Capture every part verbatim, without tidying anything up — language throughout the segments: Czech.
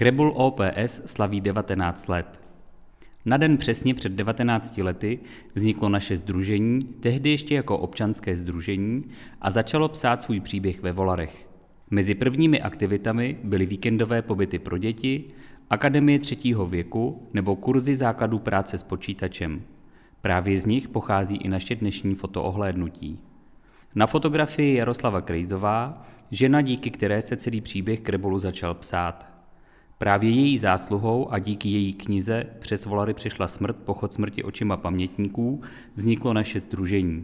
Krebul O P S slaví devatenáct let. Na den přesně před devatenácti lety vzniklo naše sdružení, tehdy ještě jako občanské sdružení, a začalo psát svůj příběh ve Volarech. Mezi prvními aktivitami byly víkendové pobyty pro děti, akademie třetího věku nebo kurzy základů práce s počítačem. Právě z nich pochází i naše dnešní fotoohlédnutí. Na fotografii Jaroslava Krejzová, žena, díky které se celý příběh Krebulu začal psát. Právě její zásluhou a díky její knize Přes Volary přišla smrt, pochod smrti očima pamětníků vzniklo naše sdružení.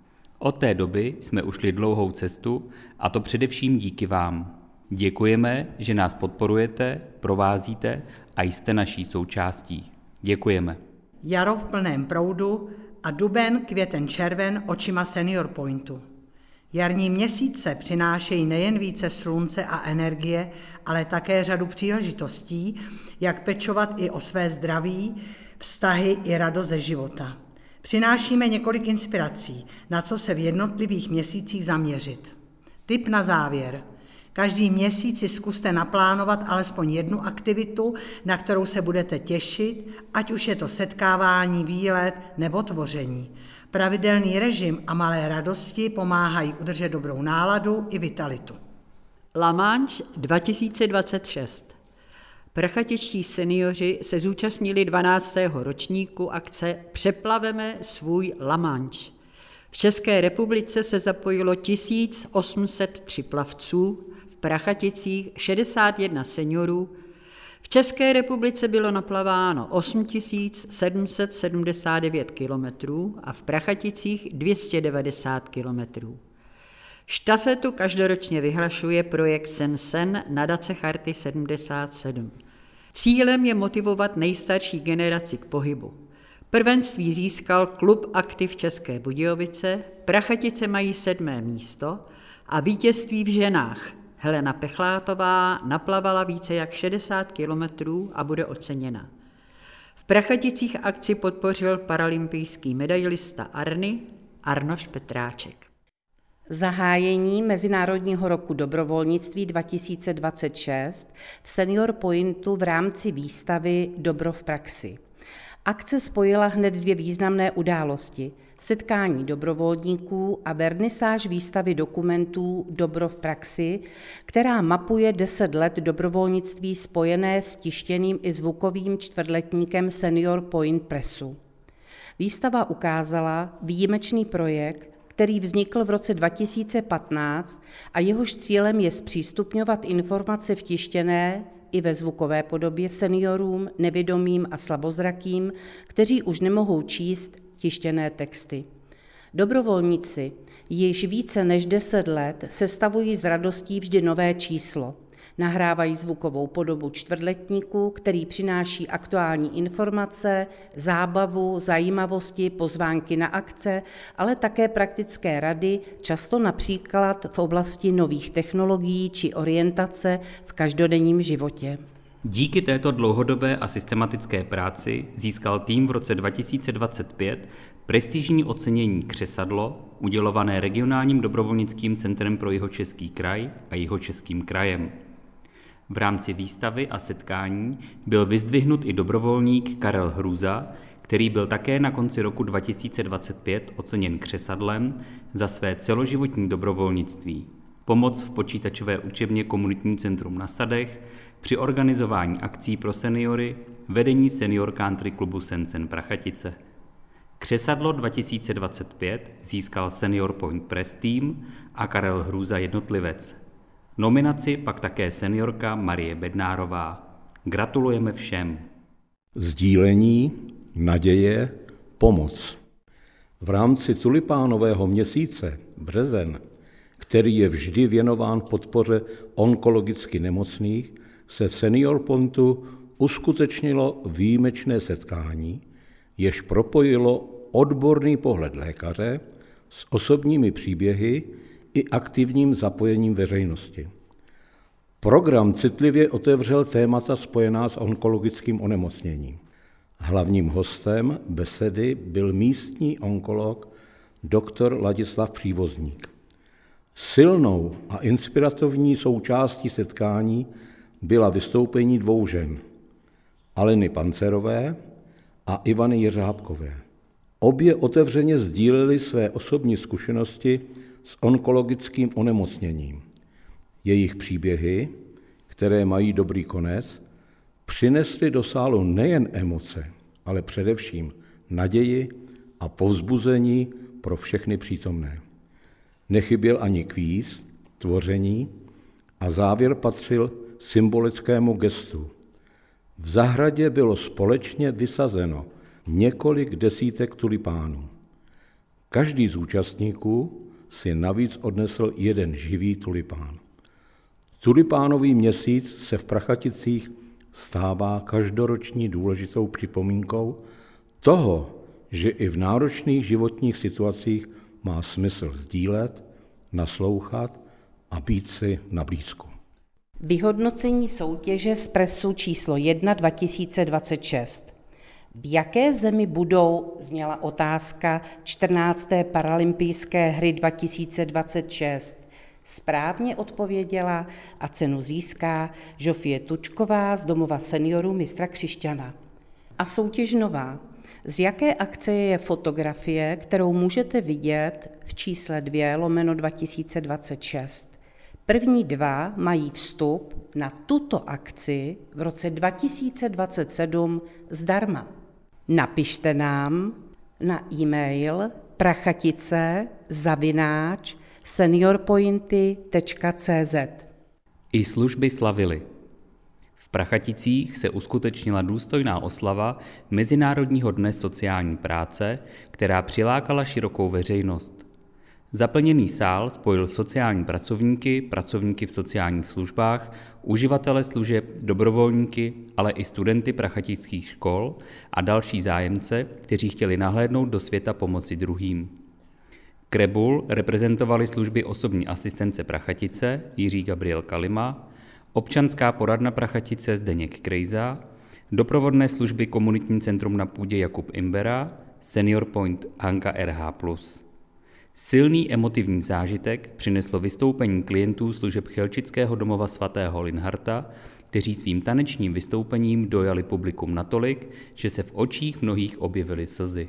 Od té doby jsme ušli dlouhou cestu, a to především díky vám. Děkujeme, že nás podporujete, provázíte a jste naší součástí. Děkujeme. Jaro v plném proudu a duben, květen, červen očima Senior Pointu. Jarní měsíce přinášejí nejen více slunce a energie, ale také řadu příležitostí, jak pečovat i o své zdraví, vztahy i radost ze života. Přinášíme několik inspirací, na co se v jednotlivých měsících zaměřit. Tip na závěr. Každý měsíc si zkuste naplánovat alespoň jednu aktivitu, na kterou se budete těšit, ať už je to setkávání, výlet nebo tvoření. Pravidelný režim a malé radosti pomáhají udržet dobrou náladu i vitalitu. La Manche dva tisíce dvacet šest. Prachatičtí seniori se zúčastnili dvanáctého ročníku akce Přeplaveme svůj La Manche. V České republice se zapojilo tisíc osm set tři plavců, v Prachaticích šedesát jedna seniorů, v České republice bylo naplaváno osm tisíc sedm set sedmdesát devět kilometrů a v Prachaticích dvě stě devadesát kilometrů. Štafetu každoročně vyhlašuje projekt Sen-Sen nadace Charty sedmdesát sedm. Cílem je motivovat nejstarší generaci k pohybu. Prvenství získal klub Aktiv České Budějovice, Prachatice mají sedmé místo a vítězství v ženách. Helena Pechlátová naplavala více jak šedesát kilometrů a bude oceněna. V Prachaticích akci podpořil paralympijský medailista Arny Arnoš Petráček. Zahájení Mezinárodního roku dobrovolnictví dva tisíce dvacet šest v Senior Pointu v rámci výstavy Dobro v praxi. Akce spojila hned dvě významné události. Setkání dobrovolníků a vernisáž výstavy dokumentů Dobro v praxi, která mapuje deset let dobrovolnictví spojené s tištěným i zvukovým čtvrtletníkem Senior Point Pressu. Výstava ukázala výjimečný projekt, který vznikl v roce dva tisíce patnáct a jehož cílem je zpřístupňovat informace v tištěné i ve zvukové podobě seniorům, nevědomým a slabozrakým, kteří už nemohou číst tištěné texty. Dobrovolníci již více než deset let sestavují s radostí vždy nové číslo. Nahrávají zvukovou podobu čtvrtletníku, který přináší aktuální informace, zábavu, zajímavosti, pozvánky na akce, ale také praktické rady, často například v oblasti nových technologií či orientace v každodenním životě. Díky této dlouhodobé a systematické práci získal tým v roce dva tisíce dvacet pět prestižní ocenění Křesadlo, udělované Regionálním dobrovolnickým centrem pro Jihočeský kraj a Jihočeským krajem. V rámci výstavy a setkání byl vyzdvihnut i dobrovolník Karel Hrůza, který byl také na konci roku dva tisíce dvacet pět oceněn Křesadlem za své celoživotní dobrovolnictví, pomoc v počítačové učebně Komunitní centrum na Sadech, při organizování akcí pro seniory, vedení senior country klubu Sen-Sen Prachatice. Křesadlo dva tisíce dvacet pět získal Senior Point Press Team a Karel Hrůza jednotlivec. Nominaci pak také seniorka Marie Bednárová. Gratulujeme všem. Sdílení, naděje, pomoc. V rámci tulipánového měsíce březen, který je vždy věnován podpoře onkologicky nemocných, se v Senior Pointu uskutečnilo výjimečné setkání, jež propojilo odborný pohled lékaře s osobními příběhy i aktivním zapojením veřejnosti. Program citlivě otevřel témata spojená s onkologickým onemocněním. Hlavním hostem besedy byl místní onkolog doktor Ladislav Přívozník. Silnou a inspirativní součástí setkání byla vystoupení dvou žen, Aleny Pancerové a Ivany Jeřábkové. Obě otevřeně sdílely své osobní zkušenosti s onkologickým onemocněním. Jejich příběhy, které mají dobrý konec, přinesly do sálu nejen emoce, ale především naději a povzbuzení pro všechny přítomné. Nechyběl ani kvíz, tvoření a závěr patřil symbolickému gestu. V zahradě bylo společně vysazeno několik desítek tulipánů. Každý z účastníků si navíc odnesl jeden živý tulipán. Tulipánový měsíc se v Prachaticích stává každoroční důležitou připomínkou toho, že i v náročných životních situacích má smysl sdílet, naslouchat a být si na blízku. Vyhodnocení soutěže z Presu číslo jedna dva tisíce dvacet šest. V jaké zemi budou, zněla otázka, čtrnácté paralympijské hry dva tisíce dvacet šest. Správně odpověděla a cenu získá Žofie Tučková z Domova seniorů mistra Křišťana. A soutěž nová. Z jaké akce je fotografie, kterou můžete vidět v čísle dvě lomeno dva tisíce dvacet šest? První dva mají vstup na tuto akci v roce dva tisíce dvacet sedm zdarma. Napište nám na e-mail prachatice zavináč seniorpointy tečka cé zet. I služby slavily. V Prachaticích se uskutečnila důstojná oslava Mezinárodního dne sociální práce, která přilákala širokou veřejnost. Zaplněný sál spojil sociální pracovníky, pracovníky v sociálních službách, uživatele služeb, dobrovolníky, ale i studenty prachatických škol a další zájemce, kteří chtěli nahlédnout do světa pomoci druhým. Krebul reprezentovali služby osobní asistence Prachatice Jiří Gabriel Kalima, občanská poradna Prachatice Zdeněk Krejza, doprovodné služby Komunitní centrum na půdě Jakub Imbera, Senior Point Hanka er há plus. Silný emotivní zážitek přineslo vystoupení klientů služeb Chelčického domova svatého Linharta, kteří svým tanečním vystoupením dojali publikum natolik, že se v očích mnohých objevily slzy.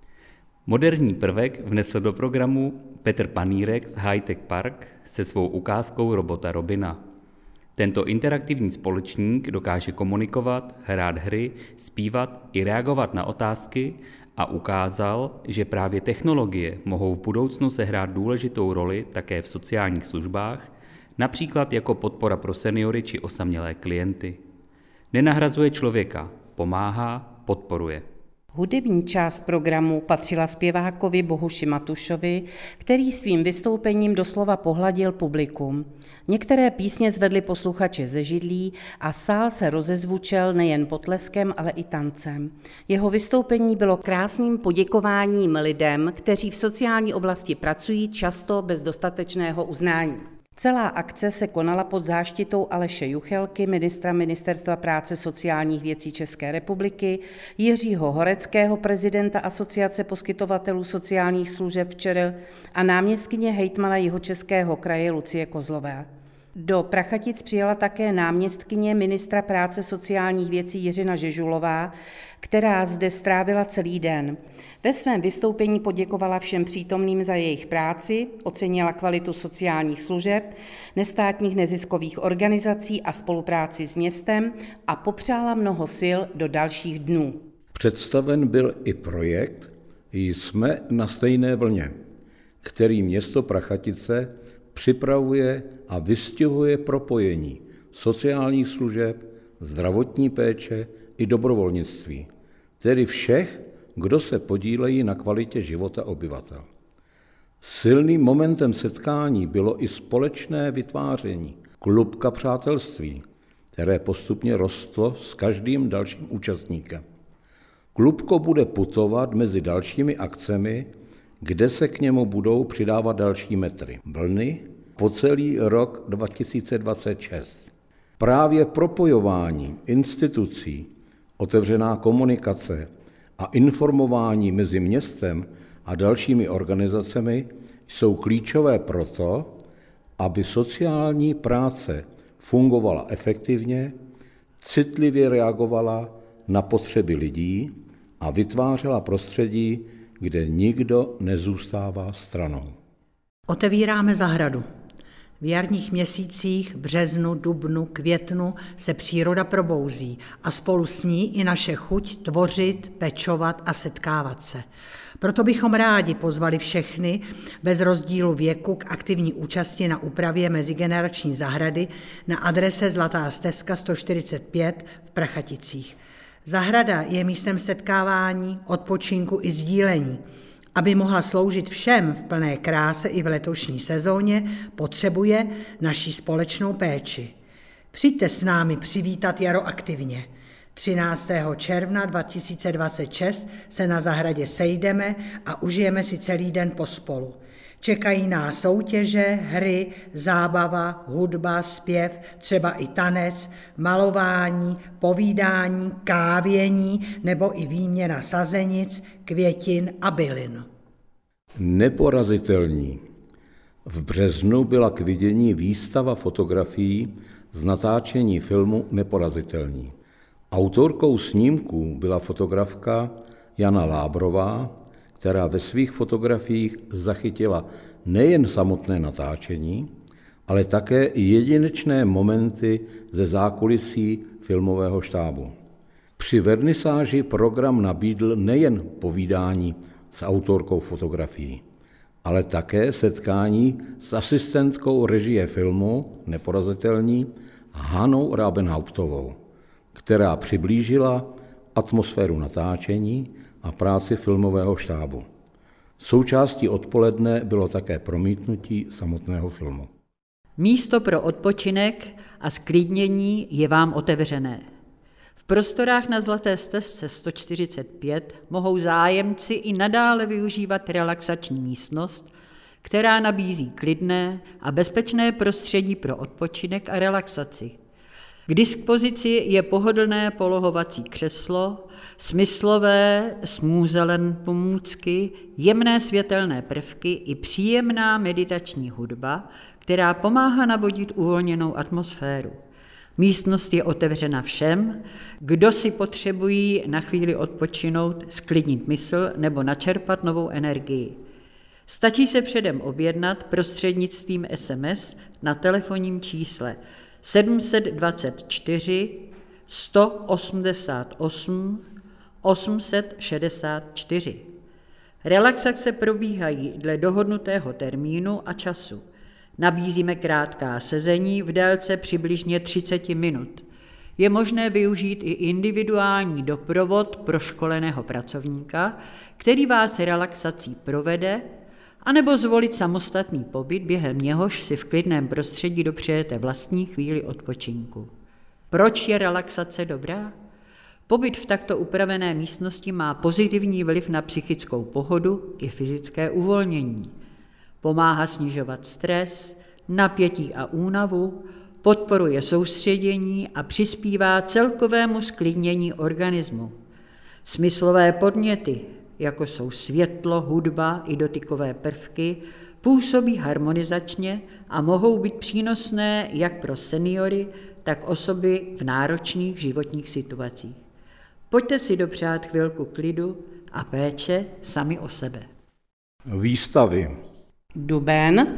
Moderní prvek vnesl do programu Petr Panírek z High Tech Park se svou ukázkou robota Robina. Tento interaktivní společník dokáže komunikovat, hrát hry, zpívat i reagovat na otázky a ukázal, že právě technologie mohou v budoucnu sehrát důležitou roli také v sociálních službách, například jako podpora pro seniory či osamělé klienty. Nenahrazuje člověka, pomáhá, podporuje. Hudební část programu patřila zpěvákovi Bohuši Matušovi, který svým vystoupením doslova pohladil publikum. Některé písně zvedly posluchače ze židlí a sál se rozezvučel nejen potleskem, ale i tancem. Jeho vystoupení bylo krásným poděkováním lidem, kteří v sociální oblasti pracují, často bez dostatečného uznání. Celá akce se konala pod záštitou Aleše Juchelky, ministra Ministerstva práce sociálních věcí České republiky, Jiřího Horeckého, prezidenta Asociace poskytovatelů sociálních služeb ČR a náměstkyně hejtmana Jihočeského kraje Lucie Kozlové. Do Prachatic přijela také náměstkyně ministra práce sociálních věcí Jiřina Žežulová, která zde strávila celý den. Ve svém vystoupení poděkovala všem přítomným za jejich práci, ocenila kvalitu sociálních služeb, nestátních neziskových organizací a spolupráci s městem a popřála mnoho sil do dalších dnů. Představen byl i projekt Jsme na stejné vlně, který město Prachatice připravuje a vystihuje propojení sociálních služeb, zdravotní péče i dobrovolnictví, tedy všech, kdo se podílejí na kvalitě života obyvatel. Silným momentem setkání bylo i společné vytváření klubka přátelství, které postupně rostlo s každým dalším účastníkem. Klubko bude putovat mezi dalšími akcemi, kde se k němu budou přidávat další metry vlny po celý rok dva tisíce dvacet šest. Právě propojování institucí, otevřená komunikace a informování mezi městem a dalšími organizacemi jsou klíčové proto, aby sociální práce fungovala efektivně, citlivě reagovala na potřeby lidí a vytvářela prostředí, kde nikdo nezůstává stranou. Otevíráme zahradu. V jarních měsících, březnu, dubnu, květnu se příroda probouzí a spolu s ní i naše chuť tvořit, pečovat a setkávat se. Proto bychom rádi pozvali všechny bez rozdílu věku k aktivní účasti na úpravě mezigenerační zahrady na adrese Zlatá stezka sto čtyřicet pět v Prachaticích. Zahrada je místem setkávání, odpočinku i sdílení. Aby mohla sloužit všem v plné kráse i v letošní sezóně, potřebuje naši společnou péči. Přijďte s námi přivítat jaro aktivně. třináctého června dva tisíce dvacet šest se na zahradě sejdeme a užijeme si celý den pospolu. Čekají nás soutěže, hry, zábava, hudba, zpěv, třeba i tanec, malování, povídání, kávění nebo i výměna sazenic, květin a bylin. Neporazitelní. V březnu byla k vidění výstava fotografií z natáčení filmu Neporazitelní. Autorkou snímků byla fotografka Jana Lábrová, která ve svých fotografiích zachytila nejen samotné natáčení, ale také i jedinečné momenty ze zákulisí filmového štábu. Při vernisáži program nabídl nejen povídání s autorkou fotografií, ale také setkání s asistentkou režie filmu Neporazitelní Hanou Rabenhauptovou, která přiblížila atmosféru natáčení a práci filmového štábu. Součástí odpoledne bylo také promítnutí samotného filmu. Místo pro odpočinek a sklidnění je vám otevřené. V prostorách na Zlaté stezce sto čtyřicet pět mohou zájemci i nadále využívat relaxační místnost, která nabízí klidné a bezpečné prostředí pro odpočinek a relaxaci. K dispozici je pohodlné polohovací křeslo, smyslové smůzelen pomůcky, jemné světelné prvky i příjemná meditační hudba, která pomáhá navodit uvolněnou atmosféru. Místnost je otevřena všem, kdo si potřebují na chvíli odpočinout, sklidnit mysl nebo načerpat novou energii. Stačí se předem objednat prostřednictvím es em es na telefonním čísle sedm set dvacet čtyři sto osmdesát osm osm set šedesát čtyři. Relaxace probíhají dle dohodnutého termínu a času. Nabízíme krátká sezení v délce přibližně třicet minut. Je možné využít i individuální doprovod proškoleného pracovníka, který vás relaxací provede, anebo zvolit samostatný pobyt, během něhož si v klidném prostředí dopřejete vlastní chvíli odpočinku. Proč je relaxace dobrá? Pobyt v takto upravené místnosti má pozitivní vliv na psychickou pohodu i fyzické uvolnění. Pomáhá snižovat stres, napětí a únavu, podporuje soustředění a přispívá celkovému sklidnění organismu. Smyslové podněty, jako jsou světlo, hudba i dotykové prvky, působí harmonizačně a mohou být přínosné jak pro seniory, tak osoby v náročných životních situacích. Pojďte si dopřát chvilku klidu a péče sami o sebe. Výstavy. Duben.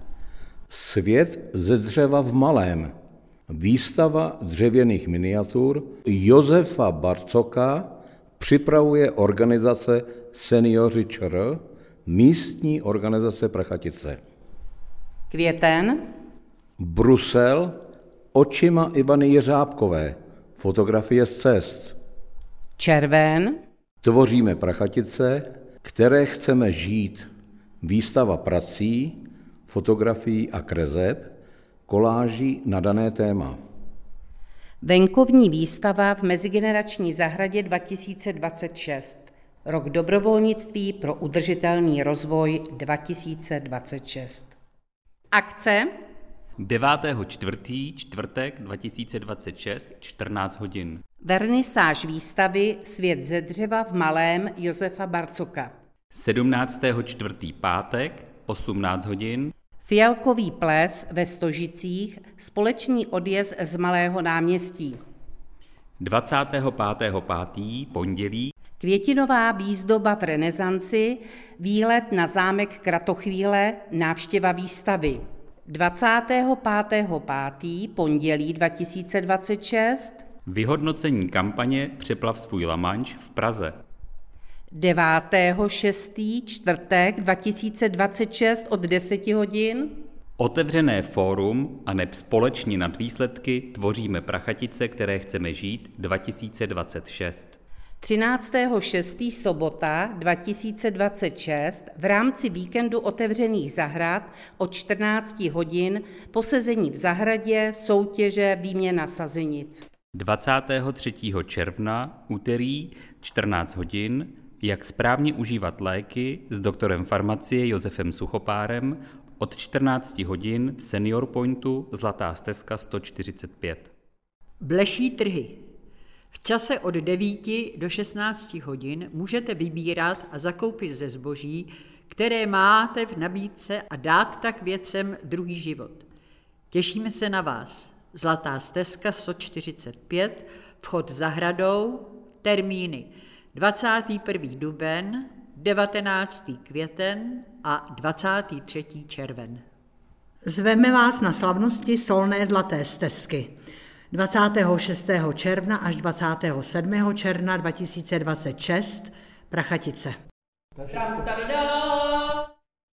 Svět ze dřeva v malém. Výstava dřevěných miniatur Josefa Barcoka připravuje organizace Seniori ČR, místní organizace Prachatice. Květen. Brusel očima Ivany Jeřábkové, fotografie z cest. Červen. Tvoříme Prachatice, které chceme žít. Výstava prací, fotografií a kreseb, koláží na dané téma. Venkovní výstava v Mezigenerační zahradě dva tisíce dvacet šest. Rok dobrovolnictví pro udržitelný rozvoj dva tisíce dvacet šest. Akce. devátého čtvrtého čtvrtek dva tisíce dvacet šest, čtrnáct hodin. Vernisáž výstavy Svět ze dřeva v malém Josefa Barcoka. sedmnáctého čtvrtého pátek, osmnáct hodin. Fialkový ples ve Stožicích, společný odjezd z Malého náměstí. dvacátého pátého pátého pondělí Květinová výzdoba v renesanci, výlet na zámek Kratochvíle, návštěva výstavy. dvacátého pátého pátého pondělí dva tisíce dvacet šest. vyhodnocení kampaně Přeplav svůj La Manche v Praze. devátého šestého čtvrtek dva tisíce dvacet šest od deseti hodin. Otevřené fórum a neb společně nad výsledky tvoříme Prachatice, které chceme žít dva tisíce dvacet šest. třináctého šestého sobota dva tisíce dvacet šest v rámci víkendu otevřených zahrad od čtrnácti hodin posezení v zahradě, soutěže, výměna sazenic. dvacátého třetího června, úterý, čtrnáct hodin, jak správně užívat léky s doktorem farmacie Josefem Suchopárem od čtrnácti hodin v Senior Pointu Zlatá stezka sto čtyřicet pět. Bleší trhy. V čase od devíti do šestnácti hodin můžete vybírat a zakoupit ze zboží, které máte v nabídce a dát tak věcem druhý život. Těšíme se na vás. Zlatá stezka sto čtyřicet pět, vchod zahradou, termíny dvacátý první duben, devatenáctý květen a dvacátý třetí červen. Zveme vás na slavnosti solné Zlaté stezky dvacátého šestého června až dvacátého sedmého června dva tisíce dvacet šest, Prachatice. Tam, tam, tam.